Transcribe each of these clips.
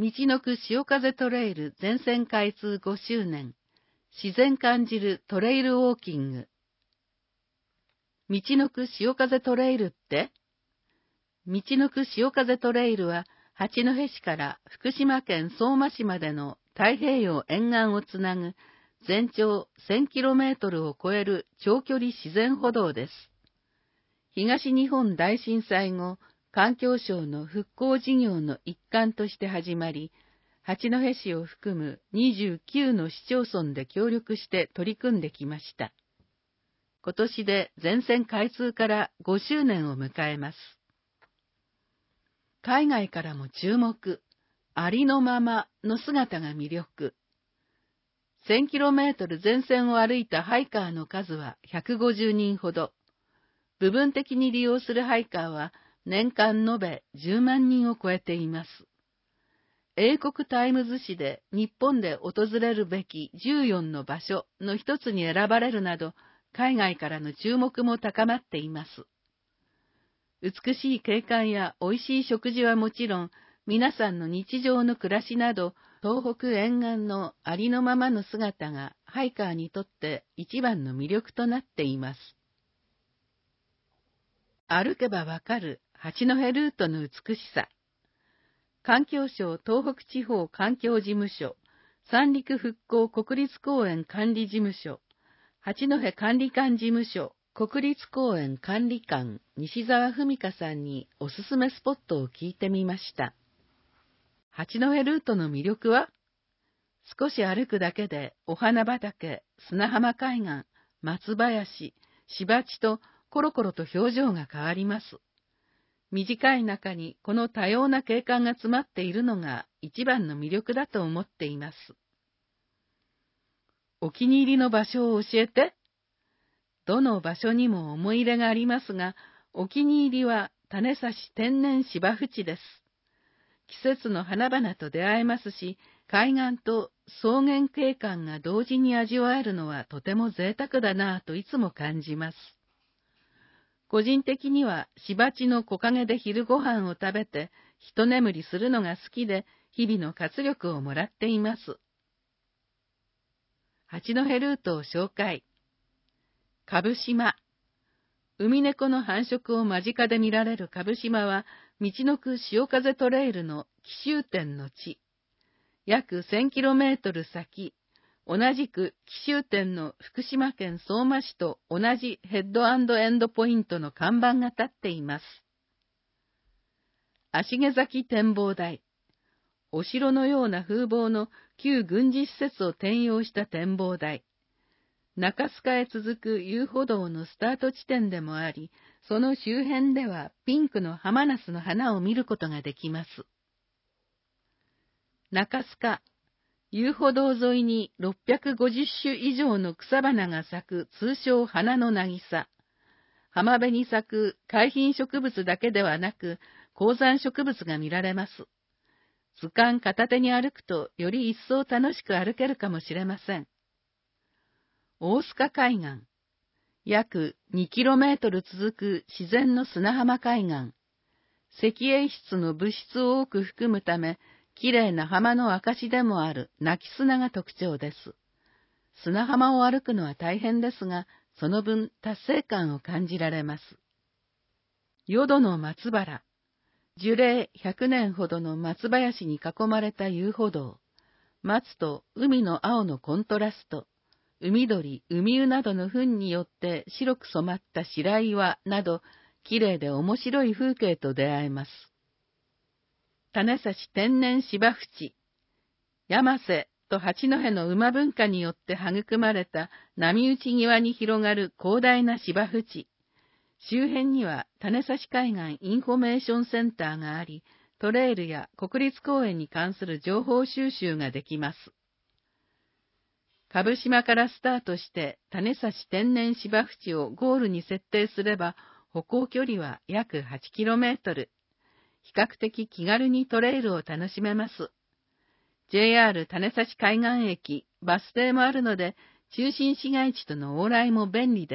道のく潮風トレイル全線開通5周年、自然感じるトレイルウォーキング。道のく潮風トレイルって？道のく潮風トレイルは、八戸市から福島県相馬市までの太平洋沿岸をつなぐ全長 1000km を超える長距離自然歩道です。東日本大震災後、環境省の復興事業の一環として始まり、八戸市を含む29の市町村で協力して取り組んできました。今年で全線開通から5周年を迎えます。海外からも注目、ありのままの姿が魅力。1000km 全線を歩いたハイカーの数は150人ほど。部分的に利用するハイカーは年間延べ10万人を超えています。英国タイムズ紙で日本で訪れるべき14の場所の一つに選ばれるなど、海外からの注目も高まっています。美しい景観や美味しい食事はもちろん、皆さんの日常の暮らしなど、東北沿岸のありのままの姿がハイカーにとって一番の魅力となっています。歩けばわかる八戸ルートの美しさ。環境省東北地方環境事務所、三陸復興国立公園管理事務所、八戸管理官事務所、国立公園管理官、西澤文香さんにおすすめスポットを聞いてみました。八戸ルートの魅力は？少し歩くだけでお花畑、砂浜海岸、松林、芝地とコロコロと表情が変わります。短い中にこの多様な景観が詰まっているのが一番の魅力だと思っています。お気に入りの場所を教えて。どの場所にも思い入れがありますが、お気に入りは種差し天然芝生地です。季節の花々と出会えますし、海岸と草原景観が同時に味わえるのはとても贅沢だなぁといつも感じます。個人的には芝地の木陰で昼ご飯を食べて一眠りするのが好きで、日々の活力をもらっています。八戸ルートを紹介。蕪島。ウミネコの繁殖を間近で見られる蕪島は、道のく潮風トレイルの起終点の地。約 1000km 先、同じく起終点の福島県相馬市と同じヘッド&エンドポイントの看板が立っています。芦毛崎展望台。お城のような風貌の旧軍事施設を転用した展望台。中須賀へ続く遊歩道のスタート地点でもあり、その周辺ではピンクのハマナスの花を見ることができます。中須賀、遊歩道沿いに650種以上の草花が咲く通称花の渚。浜辺に咲く海浜植物だけではなく、高山植物が見られます。図鑑片手に歩くとより一層楽しく歩けるかもしれません。大須賀海岸。約 2km 続く自然の砂浜海岸。石英質の物質を多く含むため、きれいな浜の証でもある泣き砂が特徴です。砂浜を歩くのは大変ですが、その分達成感を感じられます。淀の松原。樹齢100年ほどの松林に囲まれた遊歩道。松と海の青のコントラスト。海鳥、海湯などの糞によって白く染まった白岩など、きれいで面白い風景と出会えます。種差し天然芝生地。山瀬と八戸の馬文化によって育まれた波打ち際に広がる広大な芝生地。周辺には種差し海岸インフォメーションセンターがあり、トレイルや国立公園に関する情報収集ができます。蕪島からスタートして種差し天然芝生地をゴールに設定すれば、歩行距離は約 8km。比較的気軽にトレイルを楽しめます。JR 種差し海岸駅、バス停もあるので、中心市街地との往来も便利です。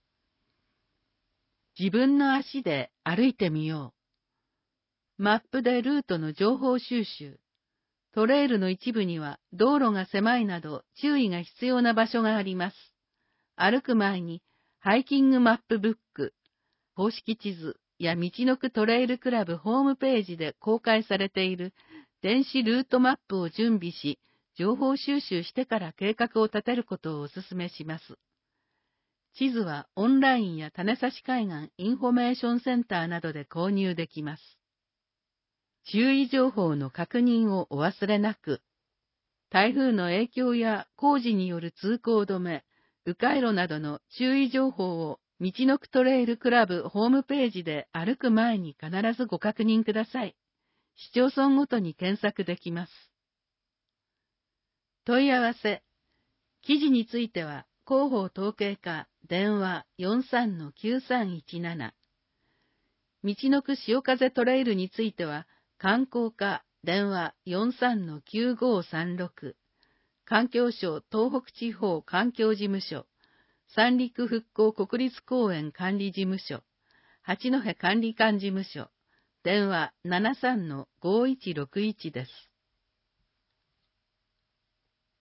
自分の足で歩いてみよう。マップでルートの情報収集。 トレイルの一部には道路が狭いなど注意が必要な場所があります。歩く前にハイキングマップブック、公式地図や道のくトレイルクラブホームページで公開されている電子ルートマップを準備し、情報収集してから計画を立てることをお勧めします。地図はオンラインや種差海岸インフォメーションセンターなどで購入できます。注意情報の確認をお忘れなく。台風の影響や工事による通行止め、迂回路などの注意情報を道のくトレイルクラブホームページで歩く前に必ずご確認ください。市町村ごとに検索できます。問い合わせ。記事については、広報統計課電話 43-9317。道のく潮風トレイルについては、観光課電話 43-9536。環境省東北地方環境事務所、三陸復興国立公園管理事務所、八戸管理官事務所、電話 73-5161 です。